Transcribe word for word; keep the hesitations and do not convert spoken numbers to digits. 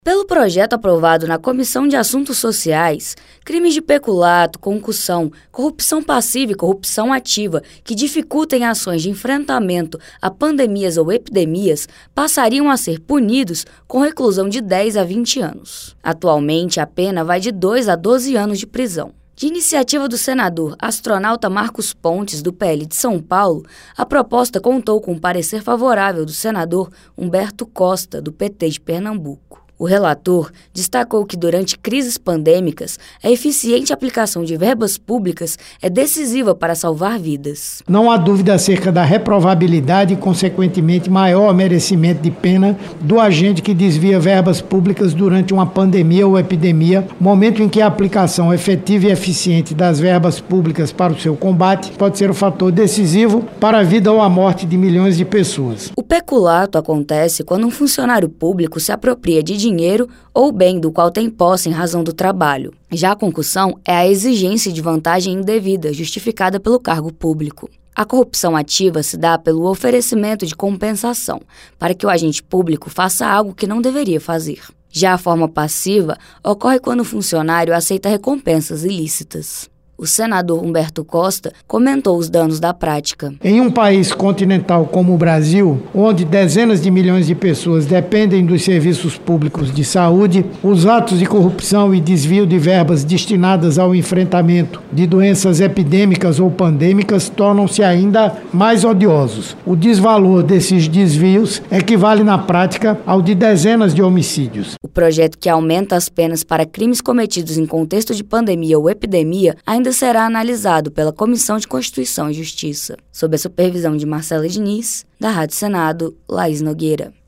Pelo projeto aprovado na Comissão de Assuntos Sociais, crimes de peculato, concussão, corrupção passiva e corrupção ativa que dificultem ações de enfrentamento a pandemias ou epidemias passariam a ser punidos com reclusão de dez a vinte anos. Atualmente, a pena vai de dois a doze anos de prisão. De iniciativa do senador astronauta Marcos Pontes, do P L de São Paulo, a proposta contou com um parecer favorável do senador Humberto Costa, do P T de Pernambuco. O relator destacou que, durante crises pandêmicas, a eficiente aplicação de verbas públicas é decisiva para salvar vidas. Não há dúvida acerca da reprovabilidade e, consequentemente, maior merecimento de pena do agente que desvia verbas públicas durante uma pandemia ou epidemia, momento em que a aplicação efetiva e eficiente das verbas públicas para o seu combate pode ser um fator decisivo para a vida ou a morte de milhões de pessoas. O peculato acontece quando um funcionário público se apropria de dinheiro dinheiro ou bem do qual tem posse em razão do trabalho. Já a concussão é a exigência de vantagem indevida justificada pelo cargo público. A corrupção ativa se dá pelo oferecimento de compensação para que o agente público faça algo que não deveria fazer. Já a forma passiva ocorre quando o funcionário aceita recompensas ilícitas. O senador Humberto Costa comentou os danos da prática. Em um país continental como o Brasil, onde dezenas de milhões de pessoas dependem dos serviços públicos de saúde, os atos de corrupção e desvio de verbas destinadas ao enfrentamento de doenças epidêmicas ou pandêmicas tornam-se ainda mais odiosos. O desvalor desses desvios equivale na prática ao de dezenas de homicídios. O projeto que aumenta as penas para crimes cometidos em contexto de pandemia ou epidemia ainda será analisado pela Comissão de Constituição e Justiça, sob a supervisão de Marcela Diniz, da Rádio Senado, Laís Nogueira.